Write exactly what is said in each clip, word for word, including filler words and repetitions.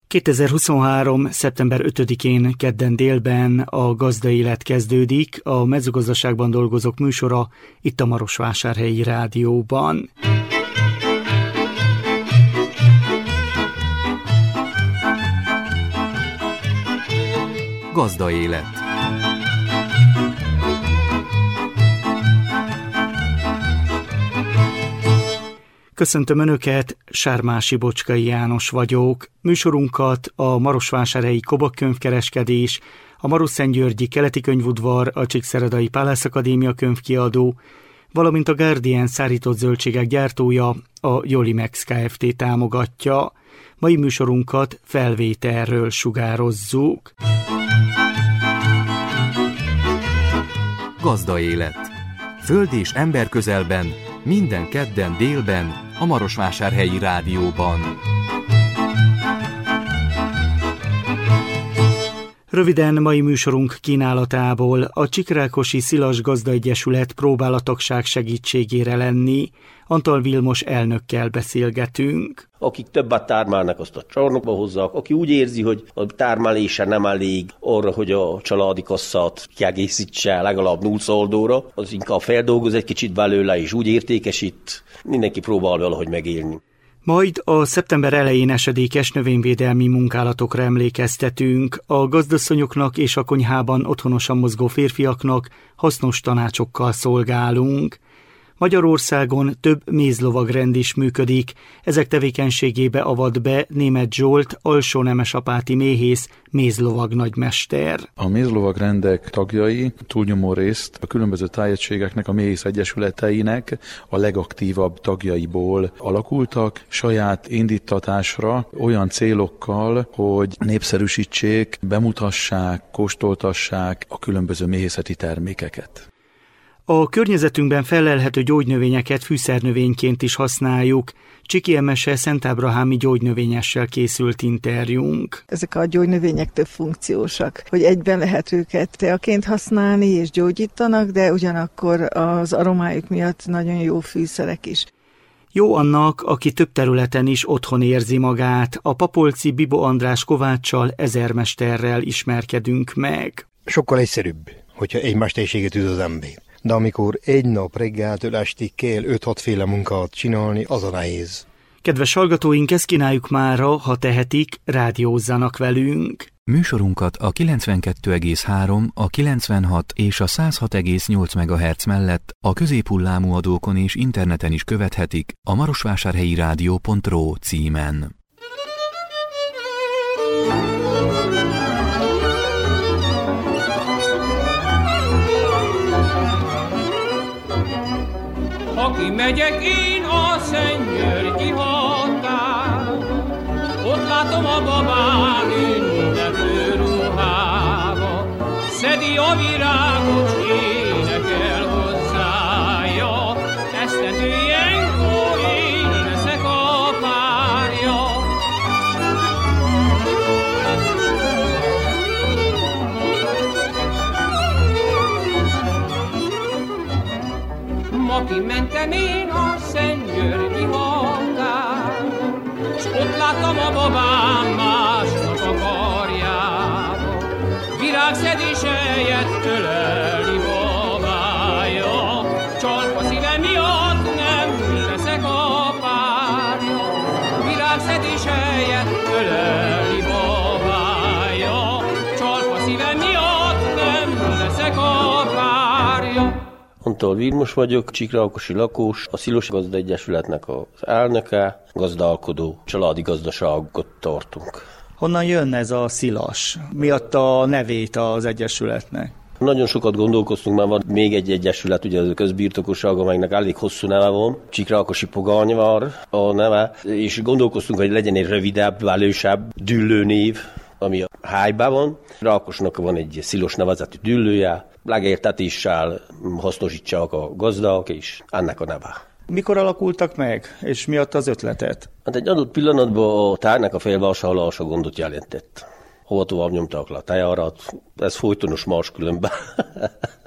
kétezer-huszonhárom. szeptember ötödikén kedden délben a Gazda Élet kezdődik, a mezőgazdaságban dolgozók műsora itt a Marosvásárhelyi Rádióban. Gazda Élet. Köszöntöm Önöket, Sármási Bocskai János vagyok. Műsorunkat a Marosvásárhelyi Kobak könyvkereskedés, a Marosszentgyörgyi Keleti Könyvudvar, a Csíkszeredai Pálász Akadémia könyvkiadó, valamint a Guardian szárított zöldségek gyártója, a Jolimex Kft. Támogatja. Mai műsorunkat felvételről sugározzuk. Gazda Élet. Föld és ember közelben, minden kedden délben, a Marosvásárhelyi Rádióban. Röviden mai műsorunk kínálatából: a Csikrákosi Szilas Gazda Egyesület próbál a tagság segítségére lenni. Antal Vilmos elnökkel beszélgetünk. Akik többet tármálnak, azt a csarnokba hozzák. Aki úgy érzi, hogy a tármálése nem elég arra, hogy a családi kasszát kiegészítse legalább nulla oldóra, az inkább feldolgoz egy kicsit belőle, és úgy értékesít. Mindenki próbál valahogy megélni. Majd a szeptember elején esedékes növényvédelmi munkálatokra emlékeztetünk. A gazdasszonyoknak és a konyhában otthonosan mozgó férfiaknak hasznos tanácsokkal szolgálunk. Magyarországon több mézlovagrend is működik, ezek tevékenységébe avat be Németh Zsolt, alsónemesapáti méhész, mézlovag nagymester. A mézlovagrendek tagjai túlnyomó részt a különböző tájegységeknek, a méhész egyesületeinek a legaktívabb tagjaiból alakultak, saját indítatásra olyan célokkal, hogy népszerűsítsék, bemutassák, kóstoltassák a különböző méhészeti termékeket. A környezetünkben fellelhető gyógynövényeket fűszernövényként is használjuk. Csiki Emese szentábrahámi gyógynövényessel készült interjúnk. Ezek a gyógynövények több funkciósak, hogy egyben lehet őket teaként használni és gyógyítanak, de ugyanakkor az aromájuk miatt nagyon jó fűszerek is. Jó annak, aki több területen is otthon érzi magát. A papolci Bibó András Kováccsal, ezermesterrel ismerkedünk meg. Sokkal egyszerűbb, hogyha egy mesterséget tud az ember. De amikor egy nap reggeltől estig kell öt-hat féle munkát csinálni, az a nehéz. Kedves hallgatóink, ezt kínáljuk mára, ha tehetik, rádiózzanak velünk. Műsorunkat a kilencvenkettő egész három, a kilencvenhat és a száz hat egész nyolc megahertz mellett a középhullámú adókon és interneten is követhetik a marosvásárhelyi rádió pont ro címen. Aki megyek én a Szentgyörgyi határ, ott látom a babám ünneplő ruhába, szedi a virágot, énekel hozzája, esztendő ilyenkor én leszek a párja. Ma kimentem én a Szentgyörgyi határ, s ott láttam a babám másnak a karjába, virágszedése jött ölelni babája, csalpa szíve miatt nem leszek a párja, virágszedése jött ölelni babája, csalpa szíve miatt nem leszek a párja. Antal Vilmos vagyok, csikrákosi lakós, a Szilas Gazda Egyesületnek az elnöke, gazdálkodó, családi gazdaságot tartunk. Honnan jön ez a Szilas? Mi adta a nevét az egyesületnek? Nagyon sokat gondolkoztunk, már van még egy egyesület, ugye az a közbirtokosság, amelynek elég hosszú neve van, Csikrákosi Pogányvár a neve, és gondolkoztunk, hogy legyen egy rövidebb, velősebb düllőnév, ami a hájban van. Rákosnak van egy Szilas nevezetű düllője, legértetéssel hasznosítsák a gazdák, és ennek a neve. Mikor alakultak meg, és mi adta az ötletet? Hát egy adott pillanatban a tárnak a felvásárlása gondot jelentett. Hova tovább nyomták le a tejárat, ez folytonos máskülönben.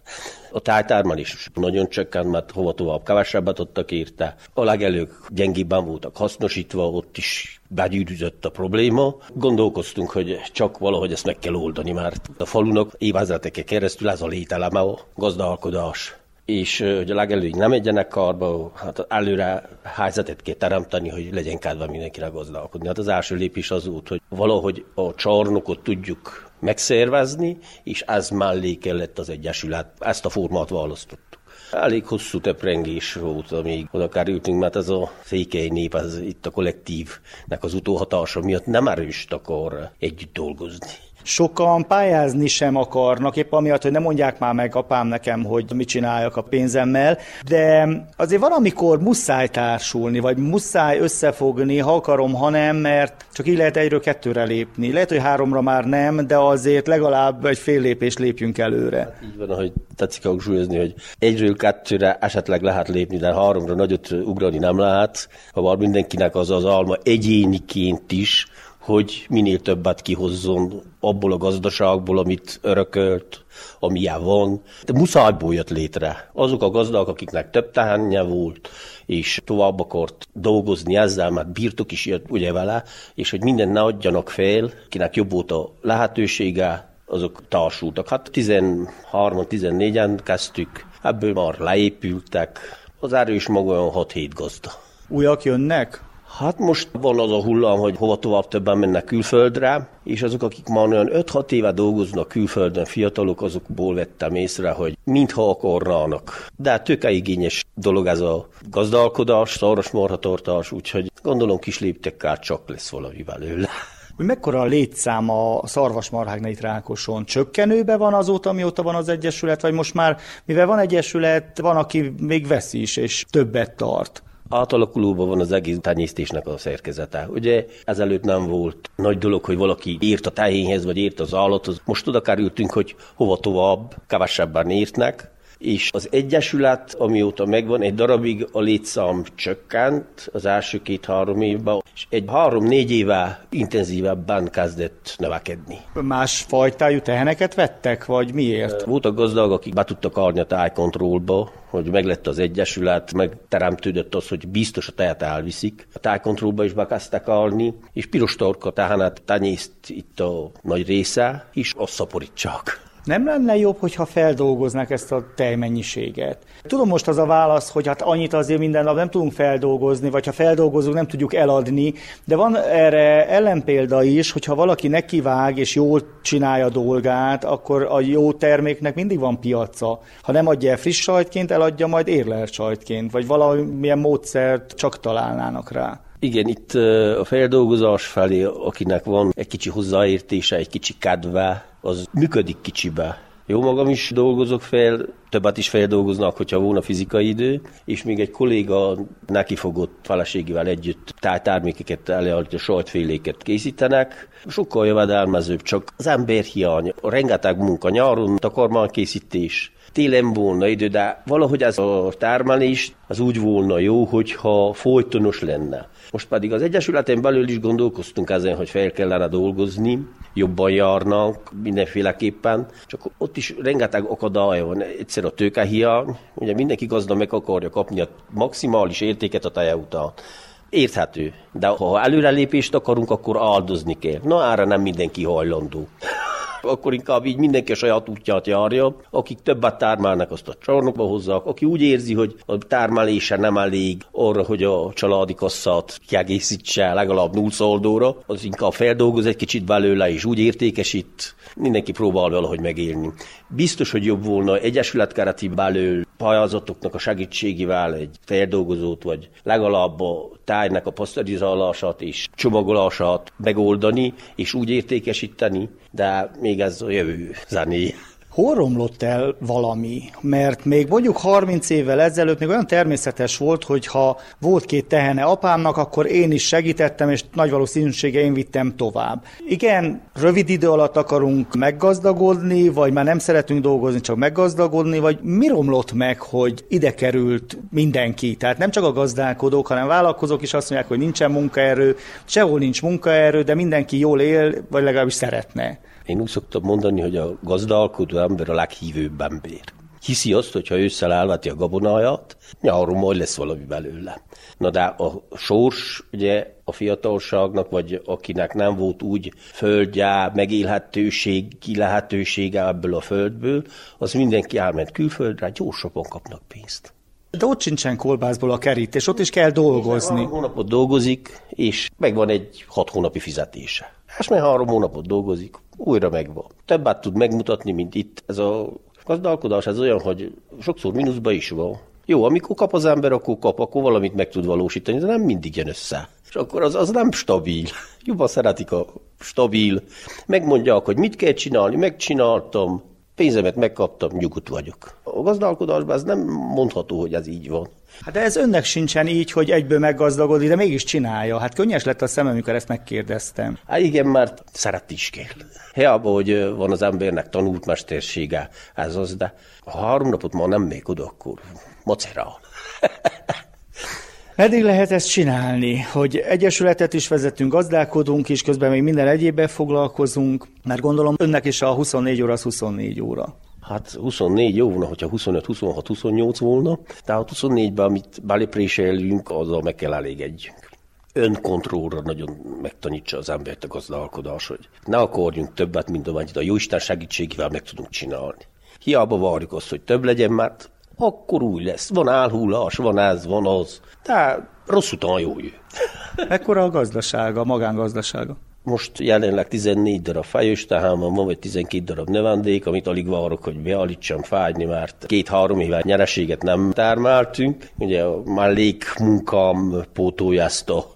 A tájtermelés nagyon csökkent, mert hova tovább kevesebbet adtak érte. A legelők gyengébben voltak hasznosítva, ott is begyűrűzött a probléma. Gondolkoztunk, hogy csak valahogy ezt meg kell oldani, mert a falunak évezredeken keresztül ez a lételeme a gazdálkodás. És hogy a legelők nem egyenek karba, hát előre helyzetet kell teremteni, hogy legyen kedve mindenkinek gazdálkodni. Hát az első lépés az út, hogy valahogy a csarnokot tudjuk megszervezni, és ez mellé kellett az egyesület. Ezt a formát választottuk. Elég hosszú töprengés volt, amíg oda kerültünk, mert ez a székely nép, ez itt a kollektívnek az utóhatása miatt nem erőst akar együtt dolgozni. Sokan pályázni sem akarnak, épp amiatt, hogy nem mondják már meg apám nekem, hogy mit csináljak a pénzemmel, de azért valamikor muszáj társulni, vagy muszáj összefogni, ha akarom, ha nem, mert csak így lehet egyről kettőre lépni. Lehet, hogy háromra már nem, de azért legalább egy fél lépést lépjünk előre. Hát így van, ahogy tetszik hangsúlyozni, hogy egyről kettőre esetleg lehet lépni, de háromra nagyot ugrani nem lehet, ha már mindenkinek az az alma egyéniként is, hogy minél többet kihozzon abból a gazdaságból, amit örökölt, amilyen van. De muszájból jött létre. Azok a gazdák, akiknek több tehenje volt, és tovább akart dolgozni ezzel, mert birtok is jött ugye vele, és hogy mindent ne adjanak fel, kinek jobb volt a lehetősége, azok társultak. Hát tizenhárman, tizennégyen kezdtük, ebből már leépültek, az erős maga olyan hat-hét gazda. Újak jönnek? Hát most van az a hullám, hogy hova tovább többen mennek külföldre, és azok, akik már olyan öt-hat éve dolgoznak külföldön, fiatalok, azokból vettem észre, hogy mintha akarnának. De tőkeigényes dolog ez a gazdálkodás, szarvasmarhatartás, úgyhogy gondolom kis léptekkel csak lesz valami belőle. Hogy mekkora a létszám a szarvasmarháknál itt Rákoson? Csökkenőben van azóta, mióta van az egyesület, vagy most már, mivel van egyesület, van, aki még vesz is, és többet tart? Átalakulóban van az egész tenyésztésnek a szerkezete. Ugye ezelőtt nem volt nagy dolog, hogy valaki ért a tehénhez, vagy ért az állathoz. Most oda kerültünk, hogy hova tovább, kevesebben értnek, és az egyesület, amióta megvan, egy darabig a létszám csökkent az első két-három évben, és egy három-négy éve intenzívebben kezdett növekedni. Más fajtájú teheneket vettek, vagy miért? Voltak gazdagok, akik be tudtak állni a tájkontrollba, hogy meglett az egyesület, megteremtődött az, hogy biztos a tejet elviszik. A tájkontrollba is bekezdtek állni, és piros torka tehenet tenyészt itt a nagy része, és azt szaporítsák. Nem lenne jobb, hogyha feldolgoznák ezt a tejmennyiséget? Tudom, most az a válasz, hogy hát annyit azért minden nap nem tudunk feldolgozni, vagy ha feldolgozunk, nem tudjuk eladni, de van erre ellenpélda is, hogyha valaki nekivág és jól csinálja a dolgát, akkor a jó terméknek mindig van piaca. Ha nem adja el friss sajtként, eladja majd érlelt sajtként, vagy valamilyen módszert csak találnának rá. Igen, itt a feldolgozás felé, akinek van egy kicsi hozzáértése, egy kicsi kedve, az működik kicsibe. Jó magam is dolgozok fel, többet is feldolgoznak, hogyha volna fizikai idő, és még egy kolléga nekifogott feleségével együtt tájtermékeket előállítja, sajtféléket készítenek. Sokkal jövedelmezőbb, csak az emberhiány, a rengeteg munka nyáron, takarmánykészítés, télen volna idő, de valahogy ez a termelés az úgy volna jó, hogyha folytonos lenne. Most pedig az egyesületen belül is gondolkoztunk ezen, hogy fel kellene dolgozni, jobban járnak mindenféleképpen, csak ott is rengeteg akadály van. Egyszer a tőkehiány, ugye mindenki gazda meg akarja kapni a maximális értéket a teje után. Érthető, de ha előrelépést akarunk, akkor áldozni kell. Na, erre nem mindenki hajlandó. Akkor inkább így mindenki a saját útját járja, akik többet termelnek, azt a csarnokba hozzák, aki úgy érzi, hogy a termelése nem elég arra, hogy a családi kasszát kiegészítse legalább nulla szoldóra, az inkább feldolgoz egy kicsit belőle, és úgy értékesít, mindenki próbál valahogy megélni. Biztos, hogy jobb volna egyesület keretén belül pályázatoknak a segítségével egy feldolgozót, vagy legalább a tájnak a pasztorizálását és csomagolását megoldani, és úgy értékesíteni, de még ez a jövő zené. Hol romlott el valami? Mert még mondjuk harminc évvel ezelőtt még olyan természetes volt, hogy ha volt két tehene apámnak, akkor én is segítettem, és nagy valószínűséggel én vittem tovább. Igen, rövid idő alatt akarunk meggazdagodni, vagy már nem szeretünk dolgozni, csak meggazdagodni, vagy mi romlott meg, hogy ide került mindenki? Tehát nem csak a gazdálkodók, hanem vállalkozók is azt mondják, hogy nincsen munkaerő, sehol nincs munkaerő, de mindenki jól él, vagy legalábbis szeretne. Én úgy szoktam mondani, hogy a gazdálkodó ember a leghívőbb ember. hiszi azt, hogy ha ősszel elveti a gabonáját, nyáron majd lesz valami belőle. Na de a sors, ugye a fiatalságnak, vagy akinek nem volt úgy földje, megélhetőségi lehetősége ebből a földből, az mindenki elment külföldre, gyorsabban kapnak pénzt. De ott sincsen kolbászból a kerítés, ott is kell dolgozni. Három hónapot dolgozik, és megvan egy hat hónapi fizetése. És mert három hónapot dolgozik, újra megvan. Többet tud megmutatni, mint itt. Ez a gazdálkodás ez olyan, hogy sokszor mínuszban is van. Jó, amikor kap az ember, akkor kap, akkor valamit meg tud valósítani, de nem mindig jön össze. És akkor az, az nem stabil. Jobban szeretik a stabil. Megmondják, hogy mit kell csinálni, megcsináltam, pénzemet megkaptam, nyugodt vagyok. A gazdálkodásban ez nem mondható, hogy ez így van. Hát de ez önnek sincsen így, hogy egyből meggazdagodik, de mégis csinálja. Hát könnyes lett a szemem, amikor ezt megkérdeztem. Hát igen, mert szeretni is kell. Hiába, hogy van az embernek tanult mestersége, ez az, de ha három napot ma nem még oda, akkor macerál. Meddig lehet ezt csinálni, hogy egyesületet is vezetünk, gazdálkodunk is, közben még minden egyébben foglalkozunk, mert gondolom önnek is a huszonnégy óra az huszonnégy óra. Hát huszonnégy jó volna, hogyha huszonöt, huszonhat, huszonnyolc volna, tehát huszonnégyben, amit belépréselünk, azzal meg kell elégedjünk. Önkontrollra nagyon megtanítsa az embert a gazdálkodás, hogy ne akarjunk többet, mint amennyit a Jóisten segítségével meg tudunk csinálni. Hiába várjuk azt, hogy több legyen, mert akkor úgy lesz. Van álhullás, van ez, van az. De rossz után jó jön. Ekkora a gazdasága, a magángazdasága? Most jelenleg tizennégy darab fejős tehámon van, vagy tizenkét darab növendék, amit alig várok, hogy beállítsam fájni, mert két-három éve nyereséget nem termeltünk. Ugye a mellékmunkám pótolja ezt a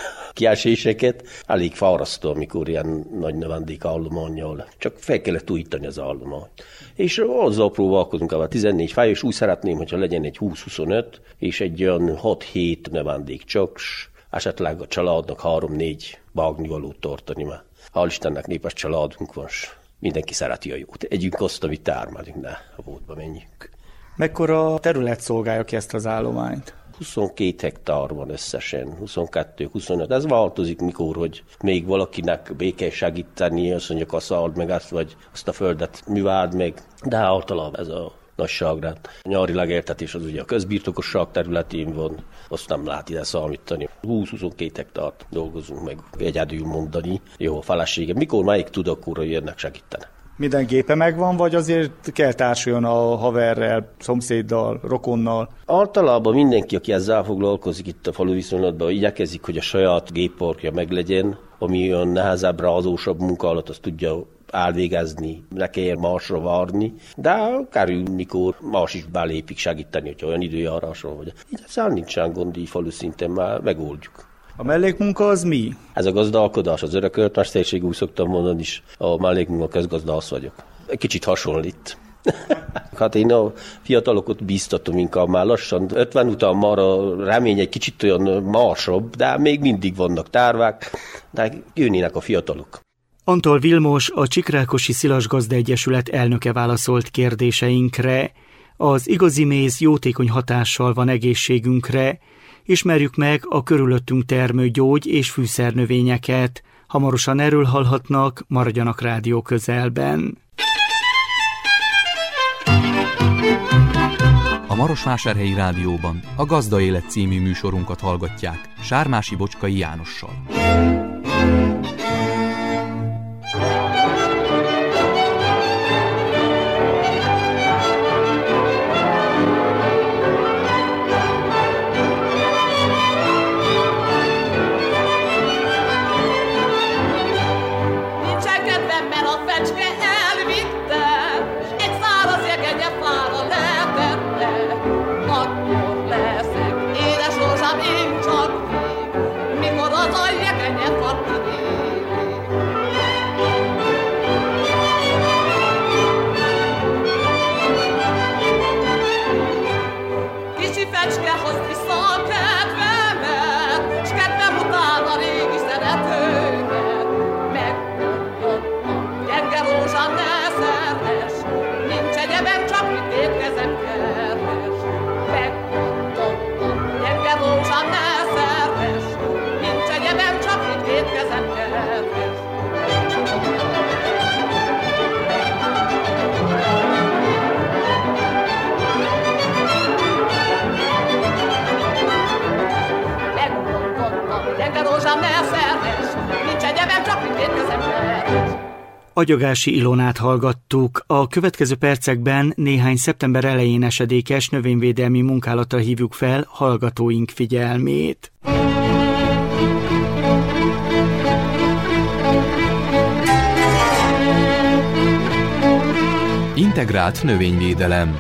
kieséseket. Elég fárasztó, amikor ilyen nagy növendék állománnyal. Csak fel kellett újítani az állományt. És azzal próbálkozunk, a tizennégy fejős, úgy szeretném, hogyha legyen egy húsz-huszonöt, és egy olyan hat-hét növendék csak, esetleg a családnak három-négy vágnivalót tartani, mert hál' Istennek népes családunk van, mindenki szereti a jót. Együnk azt, amit termelünk, ne a boltba menjünk. Mekkora terület szolgálja ki ezt az állományt? huszonkét hektár van összesen, huszonkettő, huszonöt. Ez változik, mikor, hogy még valakinek be kell segíteni, azt mondja, kaszáld meg azt, vagy azt a földet műváld meg, de általában ez a nagyságrend. A nyári legeltetés az ugye a közbirtokosság területén van, azt nem lehet ide számítani. húsz-huszonkettő hektárt dolgozunk meg, egyedül mondani. Jó, a felesége, mikor melyik tud, akkor jönnek segíteni. Minden gépe megvan, vagy azért kell társuljon a haverrel, szomszéddal, rokonnal? Általában mindenki, aki ezzel foglalkozik itt a falu viszonylatban, igyekezik, hogy a saját gépparkja meglegyen, ami olyan nehezebb, rázósabb munka alatt azt tudja elvégezni, ne kelljen másra várni, de kerül, mikor más is belépik segíteni, hogyha olyan időjárásra vagy. Így ezzel nincsen gond, így falu szinten már megoldjuk. A mellékmunka az mi? Ez a gazdálkodás, az örökölt mesterség, úgy szoktam mondani is, a mellékmunka közgazdász vagyok. Kicsit hasonlít. Hát én a fiatalokat bíztatom inkább már lassan. ötven után már a remény egy kicsit olyan másabb, de még mindig vannak tervek, de jönnének a fiatalok. Antol Vilmos, a Csikrákosi Szilas Gazda Egyesület elnöke válaszolt kérdéseinkre. Az igazi méz jótékony hatással van egészségünkre. Ismerjük meg a körülöttünk termő gyógy- és fűszernövényeket. Hamarosan erről hallhatnak, maradjanak rádió közelben. A Marosvásárhelyi Rádióban a Gazda Élet című műsorunkat hallgatják Sármási Bocskai Jánossal. Rózsa ne szer Agyagási Ilonát hallgattuk. A következő percekben néhány szeptember elején esedékes növényvédelmi munkálatra hívjuk fel hallgatóink figyelmét. Integrált növényvédelem.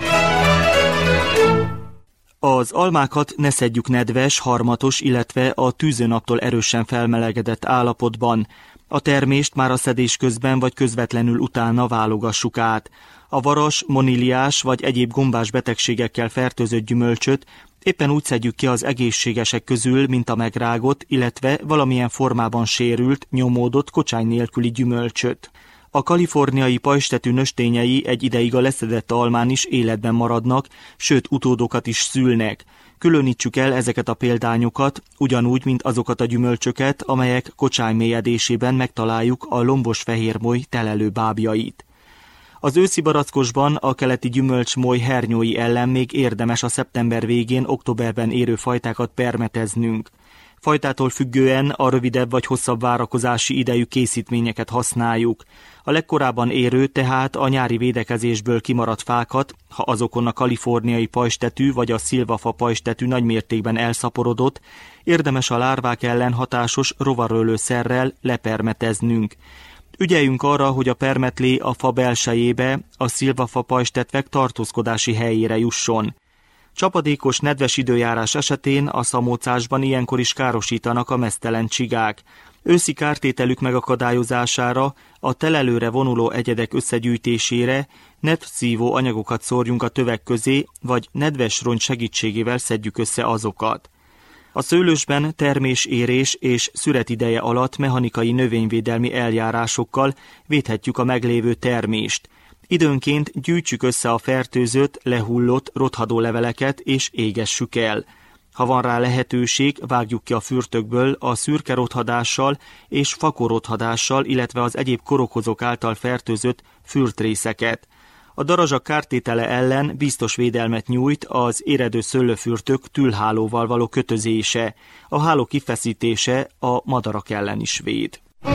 Az almákat ne szedjük nedves, harmatos, illetve a tűzőnaptól erősen felmelegedett állapotban. A termést már a szedés közben vagy közvetlenül utána válogassuk át. A varas, moniliás vagy egyéb gombás betegségekkel fertőzött gyümölcsöt éppen úgy szedjük ki az egészségesek közül, mint a megrágott, illetve valamilyen formában sérült, nyomódott, kocsány nélküli gyümölcsöt. A kaliforniai pajzstetű nöstényei egy ideig a leszedett almán is életben maradnak, sőt utódokat is szülnek. Különítsük el ezeket a példányokat, ugyanúgy, mint azokat a gyümölcsöket, amelyek kocsány mélyedésében megtaláljuk a lombos fehérmoly telelő bábjait. Az őszi barackosban a keleti gyümölcsmoly hernyói ellen még érdemes a szeptember végén, októberben érő fajtákat permeteznünk. Fajtától függően a rövidebb vagy hosszabb várakozási idejű készítményeket használjuk. A legkorábban érő, tehát a nyári védekezésből kimaradt fákat, ha azokon a kaliforniai pajzstetű vagy a szilvafa pajzstetű nagymértékben elszaporodott, érdemes a lárvák ellen hatásos rovarölőszerrel lepermeteznünk. Ügyeljünk arra, hogy a permetlé a fa belsejébe, a szilvafa pajzstetvek tartózkodási helyére jusson. Csapadékos, nedves időjárás esetén a szamócásban ilyenkor is károsítanak a meztelen csigák. Őszi kártételük megakadályozására, a telelőre vonuló egyedek összegyűjtésére nedvszívó anyagokat szórjunk a tövek közé, vagy nedves rongy segítségével szedjük össze azokat. A szőlősben termésérés és szüretideje alatt mechanikai növényvédelmi eljárásokkal védhetjük a meglévő termést. Időnként gyűjtsük össze a fertőzött, lehullott, rothadó leveleket és égessük el. Ha van rá lehetőség, vágjuk ki a fürtökből a szürke rothadással és fakorothadással, illetve az egyéb korokozók által fertőzött fürtrészeket. A darazsak kártétele ellen biztos védelmet nyújt az éredő szőlőfürtök tülhálóval való kötözése. A háló kifeszítése a madarak ellen is véd.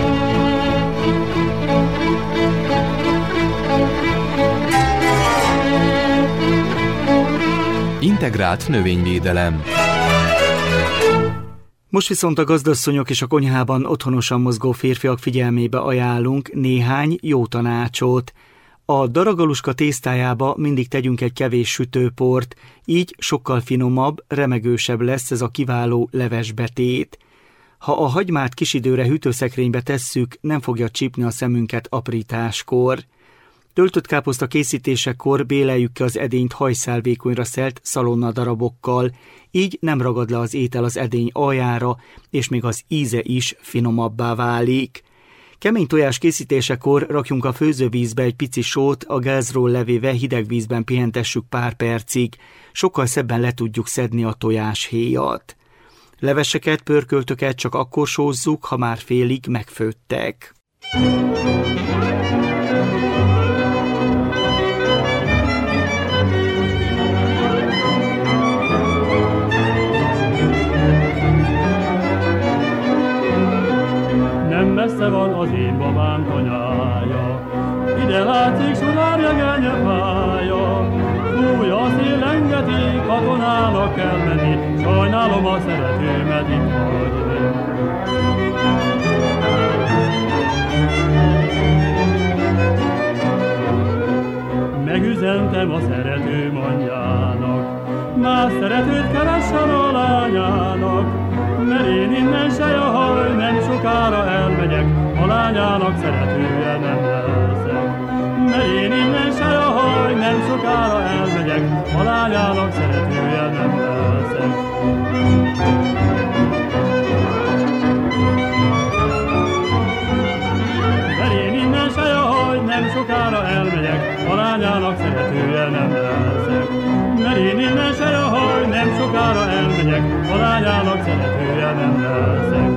Integrált növényvédelem. Most viszont a gazdasszonyok és a konyhában otthonosan mozgó férfiak figyelmébe ajánlunk néhány jó tanácsot. A daragaluska tésztájába mindig tegyünk egy kevés sütőport, így sokkal finomabb, remegősebb lesz ez a kiváló levesbetét. Ha a hagymát kis időre hűtőszekrénybe tesszük, nem fogja csípni a szemünket aprításkor. Töltött káposzta készítésekor béleljük ki az edényt hajszálvékonyra szelt szalonna darabokkal, így nem ragad le az étel az edény aljára, és még az íze is finomabbá válik. Kemény tojás készítésekor rakjunk a főzővízbe egy pici sót, a gázról levéve hideg vízben pihentessük pár percig, sokkal szebben le tudjuk szedni a tojáshéjat. Leveseket, pörköltöket csak akkor sózzuk, ha már félig megfőttek. Messze van az én babám tanyája, ide látszik sugár jegenye fája. Fúj a szél, engedi, katonának kell menni, sajnálom a szeretőmet itt hagyni. Megüzentem a szeretőm anyjának, más szeretőt keressen a lányának. Mert én innen se jahaj, nem sokára elmegyek, a lányának szeretője nem leszek. Mert én innen se jahaj, nem sokára elmegyek, a lányának szeretője nem leszek. Mert én innen se jahaj, nem sokára elmegyek, a lányának szeretője nem leszek. Mert én innen se jahaj, nem sokára elmegyek, a lányának szeretője nem leszek.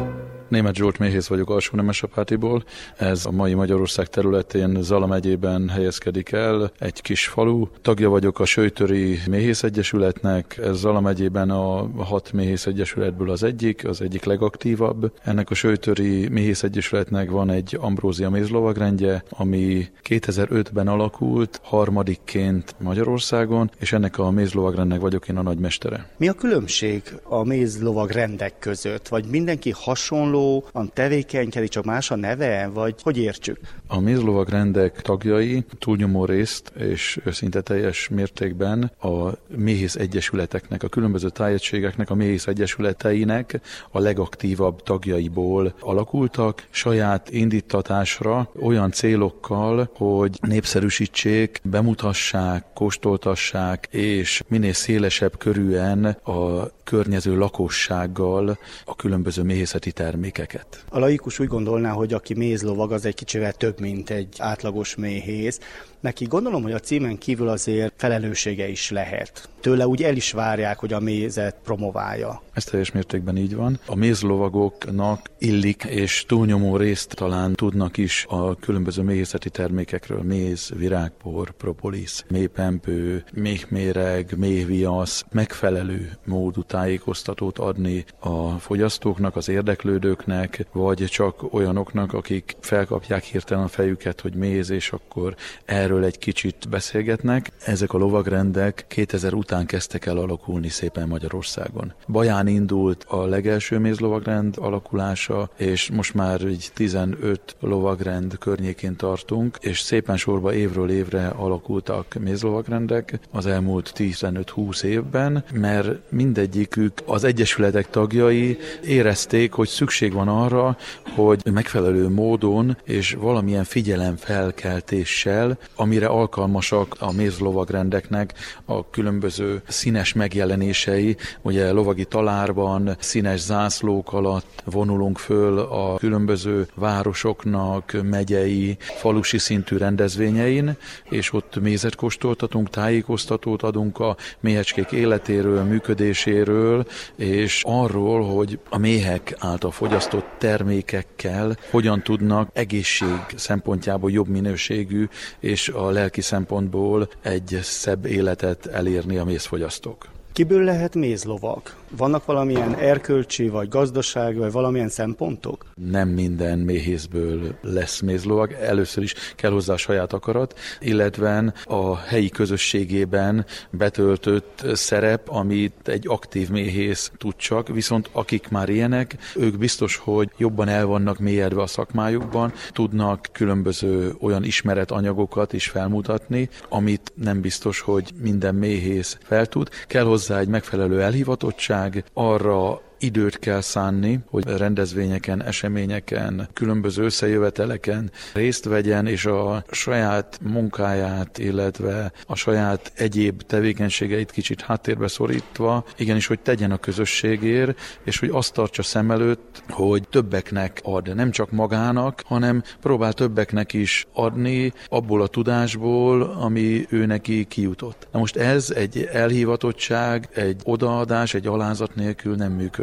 Németh Zsolt méhész vagyok Alsónemesapátiból. Ez a mai Magyarország területén Zala megyében helyezkedik el, egy kis falu. Tagja vagyok a Söjtöri Méhész Egyesületnek, ez Zala megyében a hat méhész egyesületből az egyik, az egyik legaktívabb. Ennek a Söjtöri Méhész Egyesületnek van egy Ambrózia mézlovagrendje, ami kétezer-ötben alakult, harmadikként Magyarországon, és ennek a mézlovagrendnek vagyok én a nagymestere. Mi a különbség a mézlovagrendek között? Vagy mindenki hasonlóan tevékenykedik, csak más a neve? Vagy hogy értsük? A mézlovagrendek tagjai túlnyomó részt és szinte teljes mértékben a méhész egyesületeknek, a különböző tájegységeknek, a méhész egyesületeinek a legaktívabb tagjaiból alakultak, saját indítatásra olyan célokkal, hogy népszerűsítsék, bemutassák, kóstoltassák, és minél szélesebb körűen a környező lakossággal a különböző méhészeti termékeket. A laikus úgy gondolná, hogy aki mézlovag, az egy kicsivel több, mint egy átlagos méhész. Neki gondolom, hogy a címen kívül azért felelőssége is lehet. Tőle úgy el is várják, hogy a mézet promoválja. Ez teljes mértékben így van. A mézlovagoknak illik, és túlnyomó részt talán tudnak is a különböző méhészeti termékekről. Méz, virágpor, propolis, méhpempő, méhméreg, méhviasz, megfelelő módú tájékoztatót adni a fogyasztóknak, az érdeklődőknek, vagy csak olyanoknak, akik felkapják hirtelen a fejüket, hogy méz, és akkor erről egy kicsit beszélgetnek. Ezek a lovagrendek kétezer után kezdtek el alakulni szépen Magyarországon. Baján indult a legelső mézlovagrend alakulása, és most már így tizenöt lovagrend környékén tartunk, és szépen sorba évről évre alakultak mézlovagrendek az elmúlt tizenöt-húsz évben, mert mindegyikük az egyesületek tagjai érezték, hogy szükség van arra, hogy megfelelő módon és valamilyen figyelemfelkeltéssel, amire alkalmasak a mézlovagrendeknek a különböző színes megjelenései, ugye lovagi talárban, színes zászlók alatt vonulunk föl a különböző városoknak, megyei, falusi szintű rendezvényein, és ott mézet kóstoltatunk, tájékoztatót adunk a méhecskék életéről, működéséről, és arról, hogy a méhek által fogyasztott termékekkel hogyan tudnak egészség szempontjából jobb minőségű és a lelki szempontból egy szebb életet elérni a mézfogyasztók. Kiből lehet mézlovag? Vannak valamilyen erkölcsi, vagy gazdasági, vagy valamilyen szempontok? Nem minden méhészből lesz mézlovag. Először is kell hozzá a saját akarat, illetve a helyi közösségében betöltött szerep, amit egy aktív méhész tud csak, viszont akik már ilyenek, ők biztos, hogy jobban el vannak mélyedve a szakmájukban, tudnak különböző olyan ismeretanyagokat is felmutatni, amit nem biztos, hogy minden méhész fel tud. Kell hozzá egy megfelelő elhivatottság, arra időt kell szánni, hogy rendezvényeken, eseményeken, különböző összejöveteleken részt vegyen, és a saját munkáját, illetve a saját egyéb tevékenységeit kicsit háttérbe szorítva, igenis, hogy tegyen a közösségért, és hogy azt tartsa szem előtt, hogy többeknek ad, nem csak magának, hanem próbál többeknek is adni abból a tudásból, ami ő neki kijutott. Na most ez egy elhivatottság, egy odaadás, egy alázat nélkül nem működik.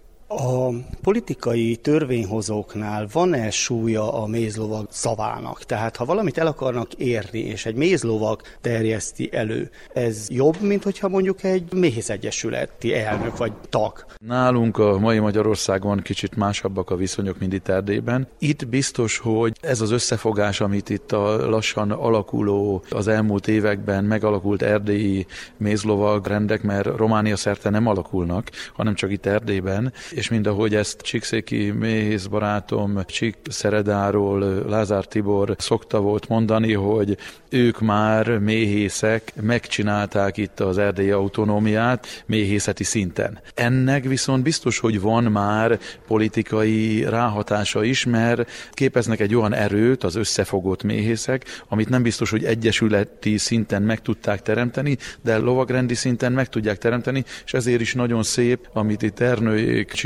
A politikai törvényhozóknál van-e súlya a mézlovag szavának? Tehát ha valamit el akarnak érni, és egy mézlovag terjeszti elő, ez jobb, mint hogyha mondjuk egy méhészegyesületi elnök vagy tag? Nálunk a mai Magyarországon kicsit másabbak a viszonyok, mint itt Erdélyben. Itt biztos, hogy ez az összefogás, amit itt a lassan alakuló, az elmúlt években megalakult erdélyi mézlovagrendek, mert Románia szerte nem alakulnak, hanem csak itt Erdélyben, és mind ahogy ezt csíkszéki méhész barátom Csík Szeredáról Lázár Tibor szokta volt mondani, hogy ők már méhészek megcsinálták itt az erdélyi autonómiát méhészeti szinten. Ennek viszont biztos, hogy van már politikai ráhatása is, mert képeznek egy olyan erőt az összefogott méhészek, amit nem biztos, hogy egyesületi szinten meg tudták teremteni, de lovagrendi szinten meg tudják teremteni, és ezért is nagyon szép, amit itt Ernőjék csinálják,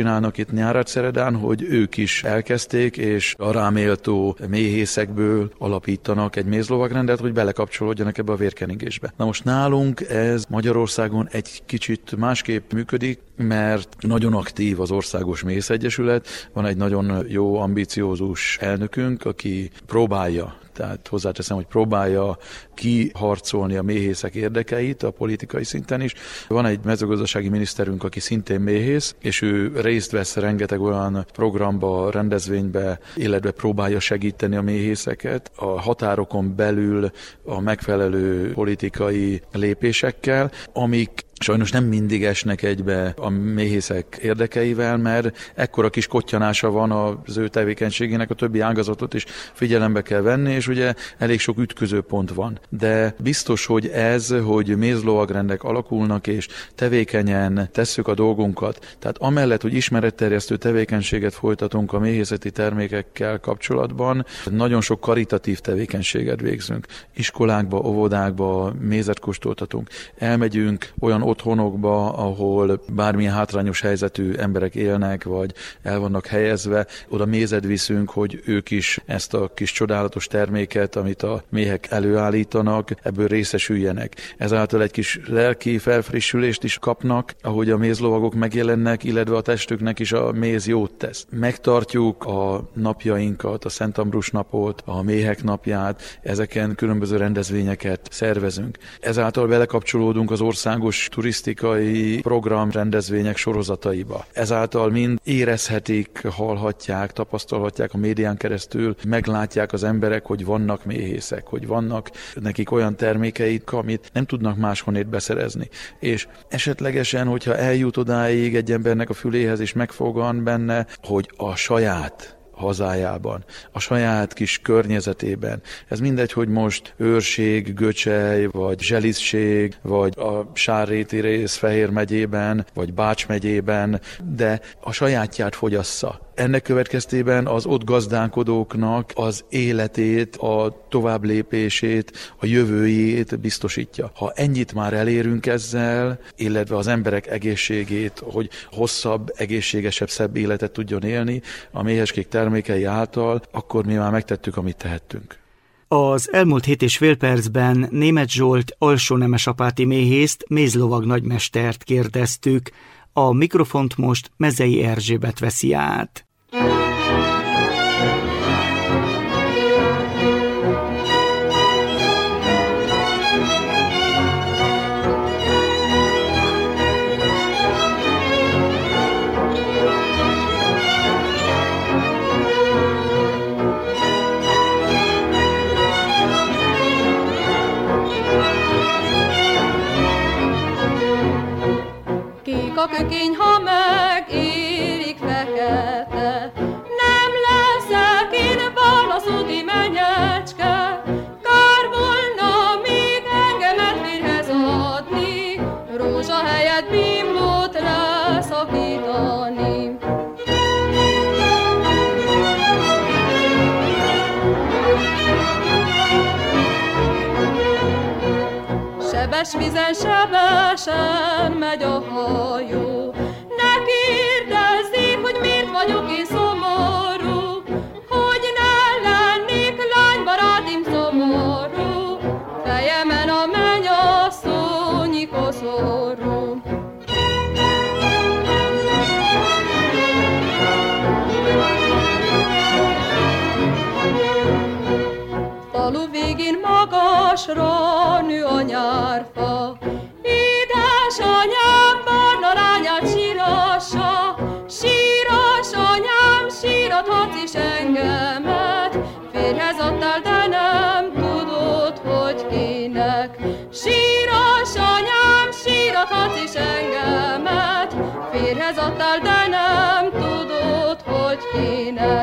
csinálnak itt Nyárádszeredán, hogy ők is elkezdték, és a ráméltó méhészekből alapítanak egy mézlovagrendet, hogy belekapcsolódjanak ebbe a vérkenigésbe. Na most nálunk ez Magyarországon egy kicsit másképp működik, mert nagyon aktív az Országos Méhészegyesület, van egy nagyon jó, ambiciózus elnökünk, aki próbálja, tehát hozzáteszem, hogy próbálja kiharcolni a méhészek érdekeit a politikai szinten is. Van egy mezőgazdasági miniszterünk, aki szintén méhész, és ő részt vesz rengeteg olyan programba, rendezvénybe, illetve próbálja segíteni a méhészeket a határokon belül a megfelelő politikai lépésekkel, amik sajnos nem mindig esnek egybe a méhészek érdekeivel, mert ekkora kis kottyanása van az ő tevékenységének, a többi ágazatot is figyelembe kell venni, és ugye elég sok ütközőpont van. De biztos, hogy ez, hogy mézlovagrendek alakulnak, és tevékenyen tesszük a dolgunkat, tehát amellett, hogy ismeretterjesztő tevékenységet folytatunk a méhészeti termékekkel kapcsolatban, nagyon sok karitatív tevékenységet végzünk. Iskolákba, óvodákba mézet kóstoltatunk, elmegyünk olyan otthonokba, ahol bármilyen hátrányos helyzetű emberek élnek, vagy el vannak helyezve, oda mézet viszünk, hogy ők is ezt a kis csodálatos terméket, amit a méhek előállítanak, ebből részesüljenek. Ezáltal egy kis lelki felfrissülést is kapnak, ahogy a mézlovagok megjelennek, illetve a testüknek is a méz jót tesz. Megtartjuk a napjainkat, a Szent Ambrus napot, a méhek napját, ezeken különböző rendezvényeket szervezünk. Ezáltal belekapcsolódunk az országos turisztikai program rendezvények sorozataiba. Ezáltal mind érezhetik, hallhatják, tapasztalhatják a médián keresztül, meglátják az emberek, hogy vannak méhészek, hogy vannak nekik olyan termékeik, amit nem tudnak máshonnét beszerezni. És esetlegesen, hogyha eljut odáig egy embernek a füléhez és megfogan benne, hogy a saját hazájában, a saját kis környezetében. Ez mindegy, hogy most őrség, göcsej, vagy zselizség, vagy a Sárréti rész Fehér megyében, vagy Bács megyében, de a sajátját fogyassza. Ennek következtében az ott gazdálkodóknak az életét, a továbblépését, a jövőjét biztosítja. Ha ennyit már elérünk ezzel, illetve az emberek egészségét, hogy hosszabb, egészségesebb, szebb életet tudjon élni a méheskék termékei által, akkor mi már megtettük, amit tehettünk. Az elmúlt hét és fél percben Németh Zsolt alsónemesapáti méhészt, mézlovag nagymestert kérdeztük. A mikrofont most Mezei Erzsébet veszi át. A kökény, ha megérik fekete, nem leszek én válaszúti menyecske. Kár volna még engemet férhez adni, rózsa helyett bimbót leszakítani. Sebes vízen, sebesen megy a hajó. Ne kérdezzék, hogy miért vagyok én szomorú, hogy ne lennék lánybarátim szomorú, fejemen a mennyasszonyi koszorú. Falu végén magasra nő a nyárfa, édesanyám barna lányát sírassa, síras anyám, sírathatsz is engemet, férjhez adtál, de nem tudod, hogy kinek. Síras anyám, sírathatsz is engemet, férjhez adtál, de nem tudod, hogy kinek.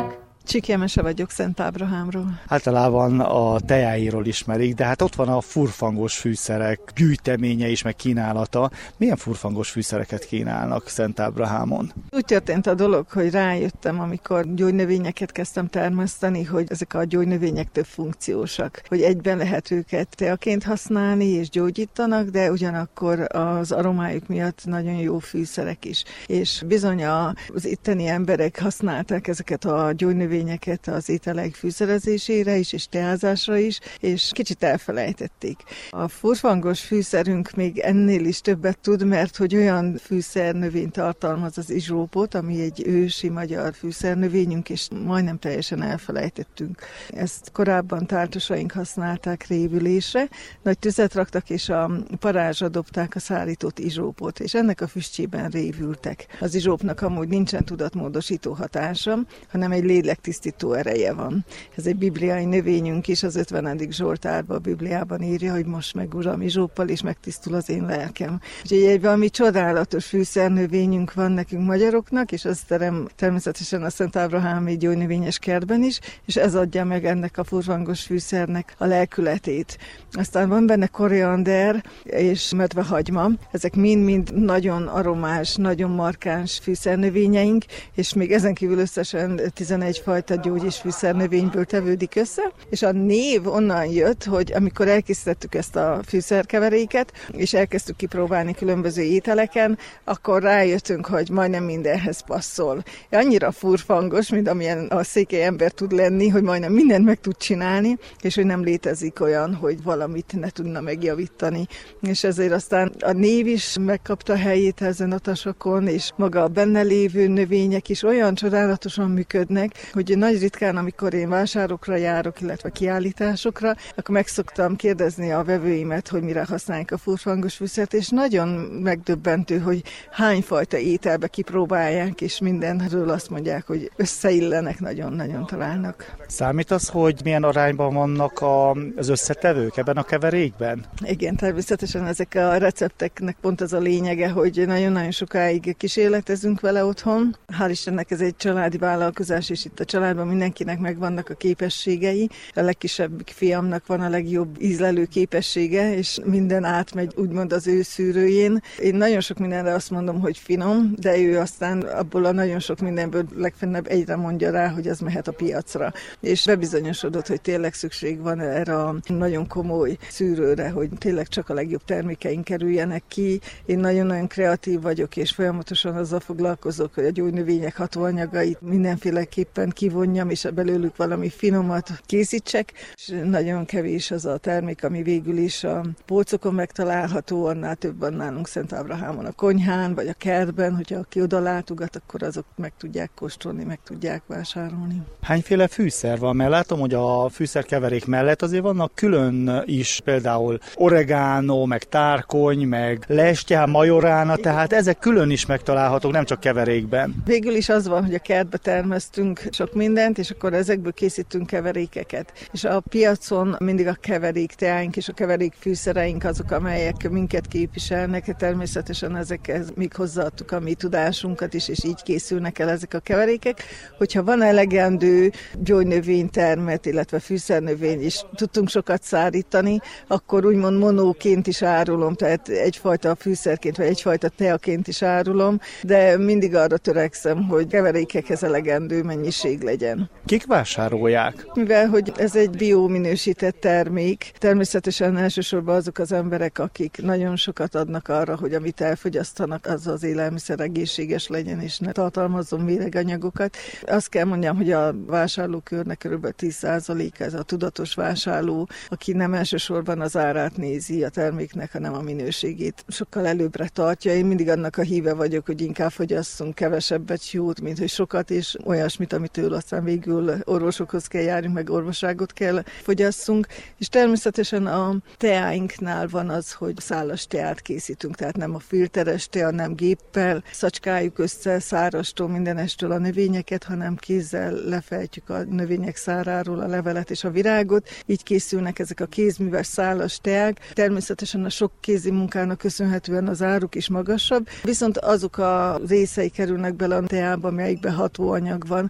Csiki Emese vagyok Szent Ábrahámról. Általában a tejáiról ismerik, de hát ott van a furfangos fűszerek gyűjteménye is, meg kínálata. Milyen furfangos fűszereket kínálnak Szent Ábrahámon? Úgy történt a dolog, hogy rájöttem, amikor gyógynövényeket kezdtem termeszteni, hogy ezek a gyógynövények több funkciósak, hogy egyben lehet őket teaként használni és gyógyítanak, de ugyanakkor az aromájuk miatt nagyon jó fűszerek is. És bizony az itteni emberek használták ezeket a gyógynövényeket az ételek fűszerezésére is, és teázásra is, és kicsit elfelejtették. A furfangos fűszerünk még ennél is többet tud, mert hogy olyan fűszernövény tartalmaz az izsópot, ami egy ősi magyar fűszernövényünk, és majdnem teljesen elfelejtettünk. Ezt korábban tártosaink használták révülésre, nagy tüzet raktak, és a parázsra dobták a szárított izsópot, és ennek a füstjében révültek. Az izsópnak amúgy nincsen tudatmódosító hatása, hanem egy lélektisztító ereje van. Ez egy bibliai növényünk is, az ötvenedik Zsoltárban a Bibliában írja, hogy most meg Uram izsóppal, és megtisztul az én lelkem. Úgyhogy egy valami csodálatos fűszernövényünk van nekünk magyaroknak, és ez terem természetesen a Szent Ábrahámi gyógynövényes kertben is, és ez adja meg ennek a furfangos fűszernek a lelkületét. Aztán van benne koriander és medvehagyma, ezek mind-mind nagyon aromás, nagyon markáns fűszernövényeink, és még ezen kívül összesen tizenegy fajta gyógyis fűszernövényből tevődik össze, és a név onnan jött, hogy amikor elkészítettük ezt a fűszerkeveréket, és elkezdtük kipróbálni különböző ételeken, akkor rájöttünk, hogy majdnem mindenhez passzol. Annyira furfangos, mint amilyen a székely ember tud lenni, hogy majdnem mindent meg tud csinálni, és hogy nem létezik olyan, hogy valamit ne tudna megjavítani. És ezért aztán a név is megkapta a helyét ezen a tasokon, és maga a benne lévő növények is olyan csodálatosan működnek, hogy nagy ritkán, amikor én vásárokra járok, illetve kiállításokra, akkor meg szoktam kérdezni a vevőimet, hogy mire használják a furfangos fűszert, és nagyon megdöbbentő, hogy hány fajta ételbe kipróbálják, és mindenről azt mondják, hogy összeillenek, nagyon-nagyon találnak. Számít az, hogy milyen arányban vannak az összetevők ebben a keverékben? Igen, természetesen ezek a recepteknek pont az a lényege, hogy nagyon-nagyon sokáig kísérletezünk vele otthon. Hál' Istennek ez egy családi vállalkozás, és itt a családban mindenkinek megvannak a képességei. A legkisebb fiamnak van a legjobb ízlelő képessége, és minden átmegy úgymond az ő szűrőjén. Én nagyon sok mindenre azt mondom, hogy finom, de ő aztán abból a nagyon sok mindenből legfennebb egyre mondja rá, hogy ez mehet a piacra. És bebizonyosodott, hogy tényleg szükség van erre a nagyon komoly szűrőre, hogy tényleg csak a legjobb termékeink kerüljenek ki. Én nagyon-nagyon kreatív vagyok, és folyamatosan azzal foglalkozok, hogy a gyógynövények hatóanyagait mindenféleképpen kivonjam, és belőlük valami finomat készítsek. És nagyon kevés az a termék, ami végül is a polcokon megtalálható, annál több van nálunk Szent Ábrahámon a konyhán, vagy a kertben, hogyha aki oda látogat, akkor azok meg tudják kóstolni, meg tudják vásárolni. Hányféle fűszer van? Mert látom, hogy a fűszerkeverék mellett azért vannak külön is, például oregano, meg tárkony, meg lestye, majorána, tehát ezek külön is megtalálhatók, nem csak keverékben. Végül is az van, hogy a kertbe termesztünk sok mindent, és akkor ezekből készítünk keverékeket. És a piacon mindig a keverék teáink és a keverék fűszereink azok, amelyek minket képviselnek. Természetesen ezekhez még hozzáadtuk a mi tudásunkat is, és így készülnek el ezek a keverékek. Hogyha van elegendő gyógynövénytermet, illetve fűszernövény is tudtunk sokat szárítani, akkor úgymond monóként is árulom, tehát egyfajta fűszerként, vagy egyfajta teaként is árulom, de mindig arra törekszem, hogy keverékekhez elegendő mennyiség legyen. Kik vásárolják? Mivel, hogy ez egy biominősített termék, természetesen elsősorban azok az emberek, akik nagyon sokat adnak arra, hogy amit elfogyasztanak, az az élelmiszer egészséges legyen, és ne tartalmazzon méreganyagokat. Azt kell mondjam, hogy a vásárlókörnek kb. tíz százalék ez a tudatos vásárló, aki nem elsősorban az árát nézi a terméknek, hanem a minőségét. Sokkal előbbre tartja. Én mindig annak a híve vagyok, hogy inkább fogyasszunk kevesebbet jót, mint hogy sokat, és olyasmit, amitől aztán végül orvosokhoz kell járni, meg orvoságot kell fogyasszunk. És természetesen a teáinknál van az, hogy szálas teát készítünk, tehát nem a filteres tea, nem géppel szatskáljuk össze szárastól, mindenestől a növényeket, hanem kézzel lefejtjük a növények száráról a levelet és a virágot. Így készülnek ezek a kézműves szálas teák. Természetesen a sok kézi munkának köszönhetően az áruk is magasabb, viszont azok a részei kerülnek bele a teába, amelyikben hatóanyag van, az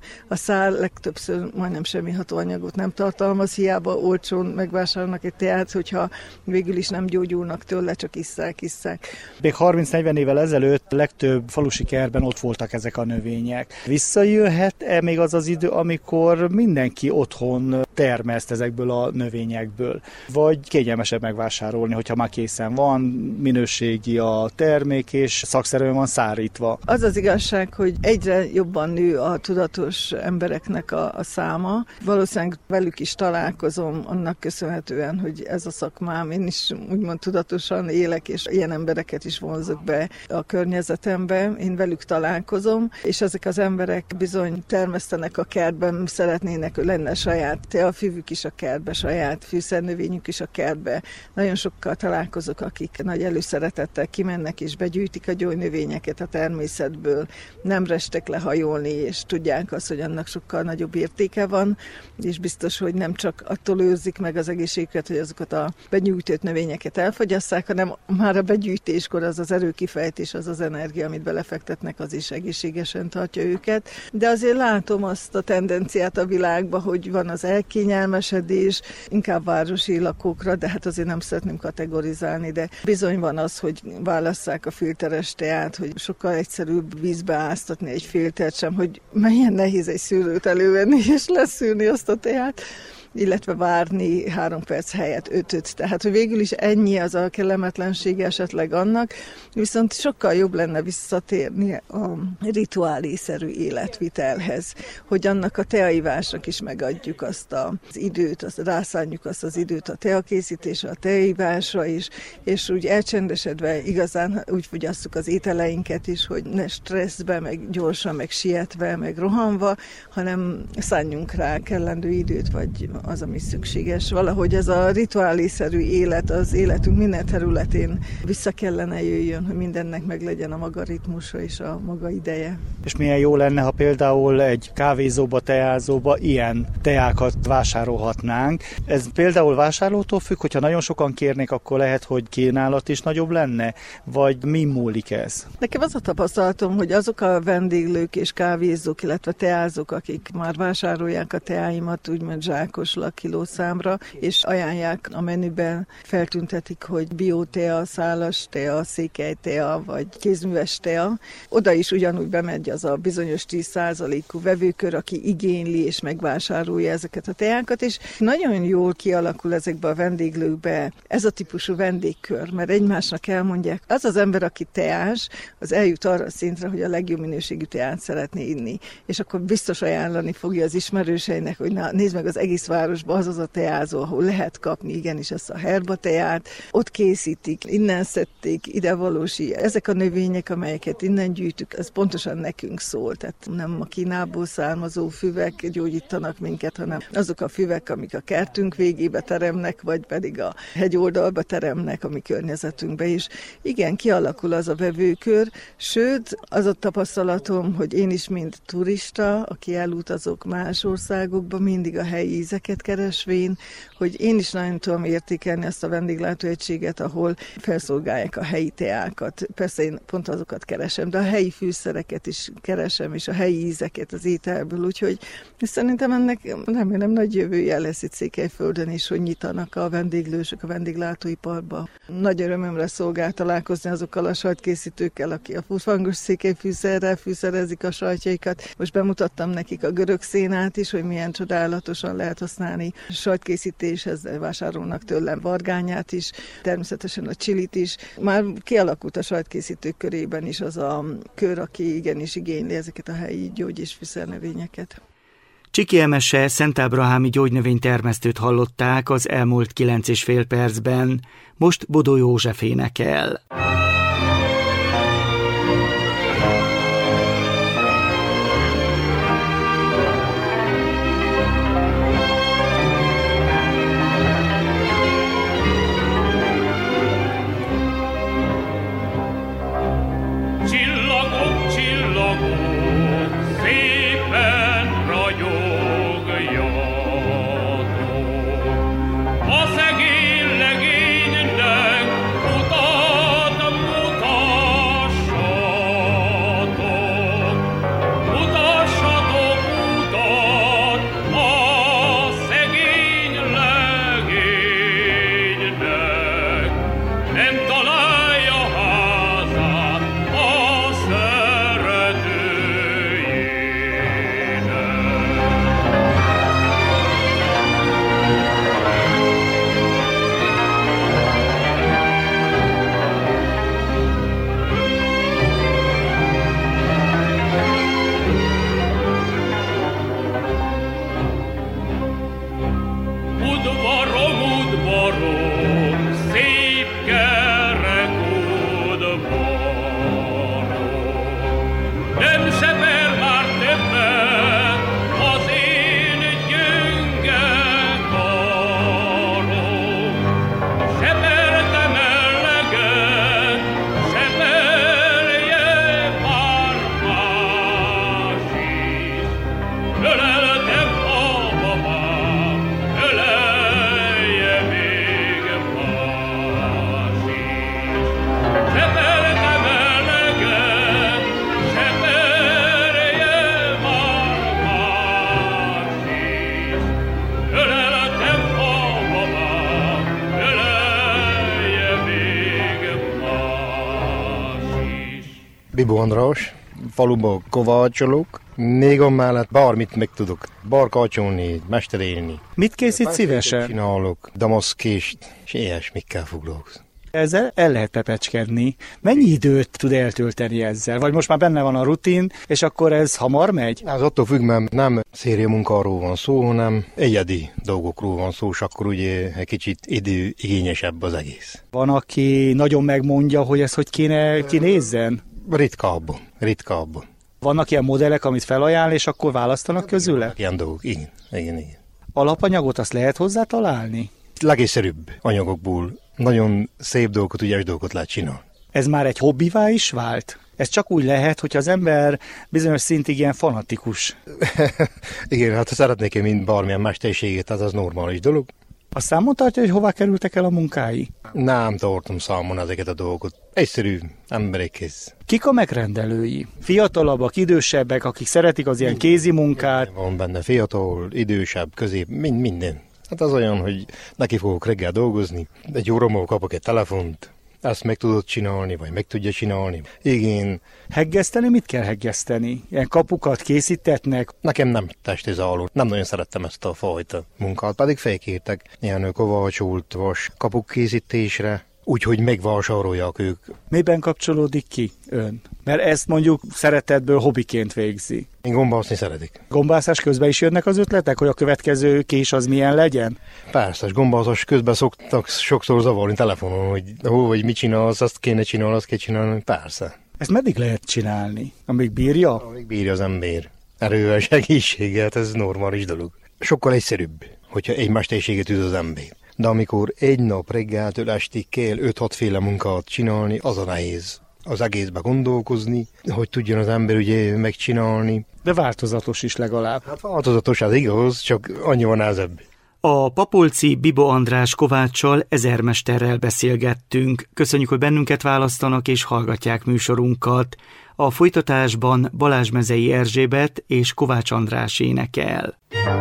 szál legtöbbször majdnem semmi hatóanyagot nem tartalmaz, hiába olcsón megvásárolnak egy teát, hogyha végül is nem gyógyulnak tőle, csak isszák, isszák. Még harminc-negyven évvel ezelőtt legtöbb falusi kertben ott voltak ezek a növények. Visszajöhet-e még az az idő, amikor mindenki otthon termeszt ezekből a növényekből? Vagy kényelmesebb megvásárolni, hogyha már készen van, minőségi a termék, és szakszerűen van szárítva? Az az igazság, hogy egyre jobban nő a tudatos embereknek a, a száma. Valószínűleg velük is találkozom, annak köszönhetően, hogy ez a szakmám, én is úgymond tudatosan élek, és ilyen embereket is vonzok be a környezetembe. Én velük találkozom, és ezek az emberek bizony termesztenek a kertben, szeretnének, hogy lenne saját teafüvük is a kertbe, saját fűszernövényük is a kertbe. Nagyon sokkal találkozok, akik nagy előszeretettel kimennek és begyűjtik a gyógynövényeket a természetből, nem restek lehajolni, és tudják azt, hogy annak sokkal nagyobb értéke van, és biztos, hogy nem csak attól őrzik meg az egészségüket, hogy azokat a begyűjtött növényeket elfogyasszák, hanem már a begyűjtéskor az az erőkifejtés, az az energia, amit belefektetnek, az is egészségesen tartja őket. De azért látom azt a tendenciát a világban, hogy van az elkényelmesedés, inkább városi lakókra, de hát azért nem szeretném kategorizálni, de bizony van az, hogy válasszák a filteres teát, hogy sokkal egyszerűbb vízbe áztatni egy filtert sem, hogy milyen nehéz egy szűrőt elővenni és leszűrni azt a teát, illetve várni három perc helyett ötöt. Tehát, hogy végül is ennyi az a kellemetlensége esetleg annak, viszont sokkal jobb lenne visszatérni a rituálészerű életvitelhez, hogy annak a teaivásnak is megadjuk azt az időt, azt rászánjuk azt az időt a teakészítésre, a teaivásra is, és úgy elcsendesedve igazán úgy fogyasszuk az ételeinket is, hogy ne stresszbe, meg gyorsan, meg sietve, meg rohanva, hanem szánjunk rá kellendő időt, vagy az, ami szükséges. Valahogy ez a rituálészerű élet az életünk minden területén vissza kellene jöjjön, hogy mindennek meg legyen a maga ritmusa és a maga ideje. És milyen jó lenne, ha például egy kávézóba, teázóba ilyen teákat vásárolhatnánk. Ez például vásárlótól függ, hogyha nagyon sokan kérnék, akkor lehet, hogy kínálat is nagyobb lenne? Vagy mi múlik ez? Nekem az a tapasztalatom, hogy azok a vendéglők és kávézók, illetve teázók, akik már vásárolják a teáimat, úgymond zsákos kilószámra, és ajánlják a menüben, feltüntetik, hogy biotea, szálas tea, székely tea, vagy kézműves tea. Oda is ugyanúgy bemegy az a bizonyos tíz százalékú vevőkör, aki igényli és megvásárolja ezeket a teákat, és nagyon jól kialakul ezekbe a vendéglőkbe ez a típusú vendégkör, mert egymásnak elmondják, az az ember, aki teás, az eljut arra a szintre, hogy a legjobb minőségű teát szeretné inni, és akkor biztos ajánlani fogja az ismerőseinek, hogy na, nézd meg az egész városban az az a teázó, ahol lehet kapni igenis ezt a herba teát, ott készítik, innen szedték, ide valósi. Ezek a növények, amelyeket innen gyűjtük, ez pontosan nekünk szól, tehát nem a Kínából származó füvek gyógyítanak minket, hanem azok a füvek, amik a kertünk végébe teremnek, vagy pedig a hegyoldalba teremnek, a mi környezetünkbe is. Igen, kialakul az a vevőkör, sőt, az a tapasztalatom, hogy én is, mint turista, aki elutazok más országokba, mindig a helyi ízeket keresvén, hogy én is nagyon tudom értékelni azt a vendéglátóegységet, ahol felszolgálják a helyi teákat. Persze én pont azokat keresem, de a helyi fűszereket is keresem, és a helyi ízeket az ételből, úgyhogy szerintem ennek remélem nagy jövője lesz itt Székelyföldön is, hogy nyitanak a vendéglősök a vendéglátóiparba. Nagy örömömre szolgál találkozni azokkal a sajtkészítőkkel, aki a furfangos székelyfűszerrel fűszerezik a sajtjaikat. Most bemutattam nekik a görög szénát is, hogy milyen csodálatosan lehet használni sajtkészítéshez, vásárolnak tőlem vargányát is, természetesen a csilit is. Már kialakult a sajtkészítők körében is az a kör, aki igenis igényli ezeket a helyi gyógy- és fűszernövényeket. Csiki Emese szentábrahámi gyógynövénytermesztőt hallották az elmúlt kilenc és fél percben, most Bodó József énekel. A szegény legénynek utat Bibó András, faluba kovácsolok, még amellett bármit meg tudok. Barkácsolni, mesterélni. Mit készít szívesen? Csinálok, damaszkést, és ilyesmikkel foglalkozom. Ezzel el lehet pepecskedni. Mennyi időt tud eltölteni ezzel? Vagy most már benne van a rutin, és akkor ez hamar megy? Ez attól függ, mert nem széria munkáról van szó, hanem egyedi dolgokról van szó, és akkor ugye egy kicsit időigényesebb az egész. Van, aki nagyon megmondja, hogy ez hogy kéne kinézzen? Ritkábban, ritkábban. Vannak ilyen modellek, amit felajánl, és akkor választanak közüle? Ilyen dolgok, igen, igen, igen. Alapanyagot azt lehet hozzá találni? Legészszerűbb anyagokból nagyon szép dolgokat, ügyes dolgokat lehet csinálni. Ez már egy hobbivá is vált? Ez csak úgy lehet, hogy az ember bizonyos szintig ilyen fanatikus. Igen, hát ha szeretnék én mind bármilyen mesterségét, az az normális dolog. A számon tartja, hogy hová kerültek el a munkái? Nem tartom számon ezeket a dolgokat. Egyszerű emberekhez. Kik a megrendelői? Fiatalabbak, idősebbek, akik szeretik az ilyen kézi munkát? Van benne fiatal, idősebb, közép, mind, minden. Hát az olyan, hogy neki fogok reggel dolgozni, egy óra kapok egy telefont, ezt meg tudod csinálni, vagy meg tudja csinálni. Igen. Heggeszteni mit kell heggeszteni? Ilyen kapukat készítetnek? Nekem nem testizáló. Nem nagyon szerettem ezt a fajta munkát, pedig felkértek ilyen kovácsolt vas kapuk készítésre, úgyhogy megvásárolják ők. Miben kapcsolódik ki ön? Mert ezt mondjuk szeretetből hobbiként végzi. Én gombászni szeretik. Gombászás közben is jönnek az ötletek, hogy a következő kés az milyen legyen? Persze, gombászás közben szoktak sokszor zavarni telefonon, hogy hol vagy mit csinálsz, azt kéne csinálni, azt kéne csinálni. Persze. Ezt meddig lehet csinálni? Amíg bírja? Amíg bírja az ember. Erővel, egészséggel, ez normális dolog. Sokkal egyszerűbb, hogyha egy mesterséget üt az ember. De amikor egy nap reggeltől estig kell öt-hat féle munkát csinálni, az a nehéz. Az egészbe gondolkozni, hogy tudjon az ember ugye megcsinálni. De változatos is legalább. Hát változatos, az igaz, csak annyi van nehezebb. A papolci Bibó András Kováccsal, ezermesterrel beszélgettünk. Köszönjük, hogy bennünket választanak és hallgatják műsorunkat. A folytatásban Balázs-Mezei Erzsébet és Kovács András énekel.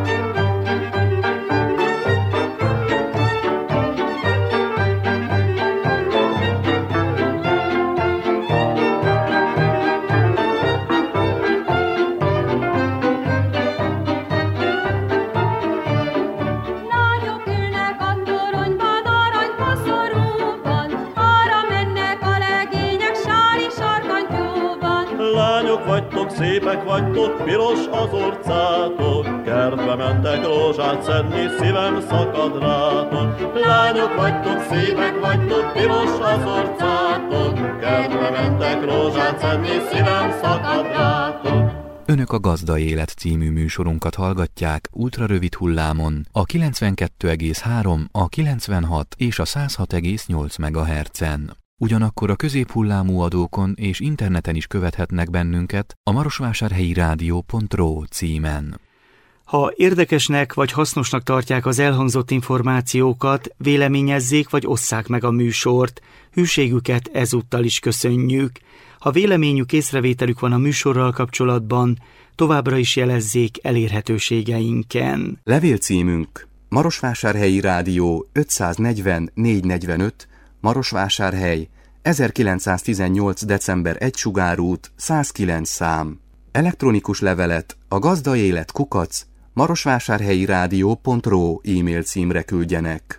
Szépek vagytok, piros az orcátok, kertbe mentek rózsát szedni, szívem szakad rátok. Lányok vagytok, szépek vagytok, piros az orcátok, kertbe mentek rózsát szedni, szívem szakad rátok. Önök a Gazda Élet című műsorunkat hallgatják ultrarövid hullámon, a kilencvenkettő egész három, a kilencvenhat és a száz hat egész nyolc megahertzen. Ugyanakkor a középhullámú adókon és interneten is követhetnek bennünket a marosvásárhelyi rádió pont ro címen. Ha érdekesnek vagy hasznosnak tartják az elhangzott információkat, véleményezzék vagy osszák meg a műsort. Hűségüket ezúttal is köszönjük. Ha véleményük, észrevételük van a műsorral kapcsolatban, továbbra is jelezzék elérhetőségeinken. Levélcímünk Marosvásárhelyi Rádió ötszáznegyven négyszáznegyvenöt, Marosvásárhely, ezerkilencszáztizennyolc. december egy Sugárút, száz kilenc szám. Elektronikus levelet a gazdaélet kukac marosvásárhelyi rádió pont ro e-mail címre küldjenek.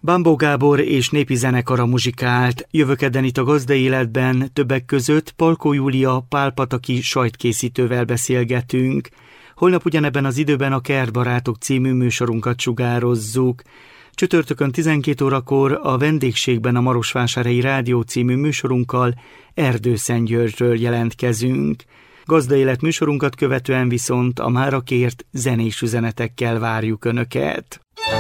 Bambó Gábor és népi zenekara muzsikált. Jövő kedden itt a Gazda Életben többek között Palkó Júlia pálpataki sajtkészítővel beszélgetünk. Holnap ugyanebben az időben a Kertbarátok című műsorunkat sugározzuk. Csütörtökön tizenkét órakor a vendégségben a Marosvásárhelyi Rádió című műsorunkkal Erdőszentgyörgyről jelentkezünk. Gazda Élet műsorunkat követően viszont a mára kért zenés üzenetekkel várjuk Önöket.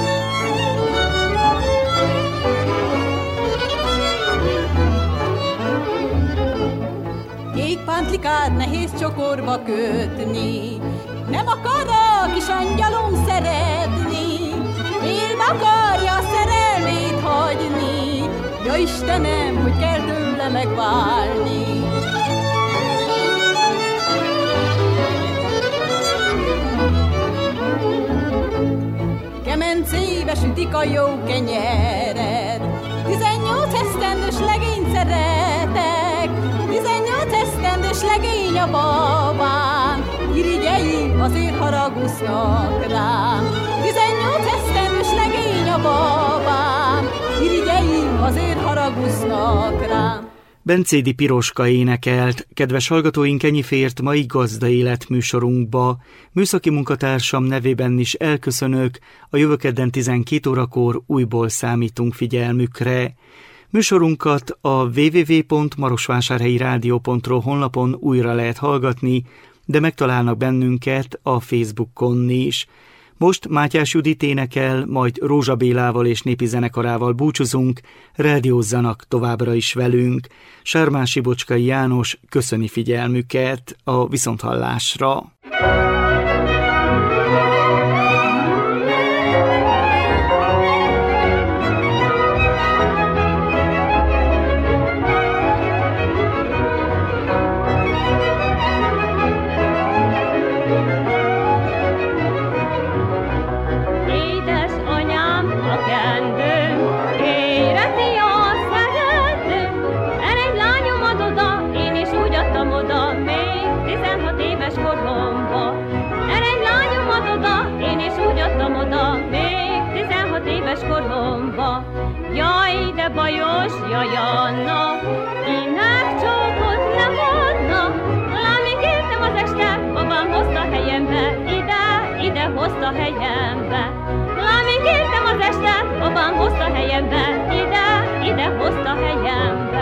Pántlikát nehéz csokorba kötni, nem akar a kis angyalom szeretni, miért akarja szerelmét hagyni, ja Istenem, hogy kell tőle megválni. Kemencébe sütik a jó kenyeret, tizennyolc esztendős legényt szeretek, tizennyolc esztendős legény a babám, irigyeim azért haragusznak rám. tizennyolc esztendős legény a babám, irigyeim azért haragusznak rám. Bencédi Piroska énekelt. Kedves hallgatóink, ennyi fért mai Gazda Élet műsorunkba. Műszaki munkatársam nevében is elköszönök, a jövő kedden tizenkét órakor újból számítunk figyelmükre. Műsorunkat a double-u double-u double-u pont marosvásárhelyi rádió pont ro honlapon újra lehet hallgatni, de megtalálnak bennünket a Facebookon is. Most Mátyás Judit énekel, majd Rózsa Bélával és népi zenekarával búcsúzunk, rádiózzanak továbbra is velünk. Sármási Bocskai János köszöni figyelmüket, a viszonthallásra. Koromba. Jaj, de bajos, jaj, Anna, kinek csókot nem adna. Lámig értem az este, babám hozta helyembe, ide, ide hozta helyembe. Lámig értem az este, babám hozta helyembe, ide, ide hozta helyembe.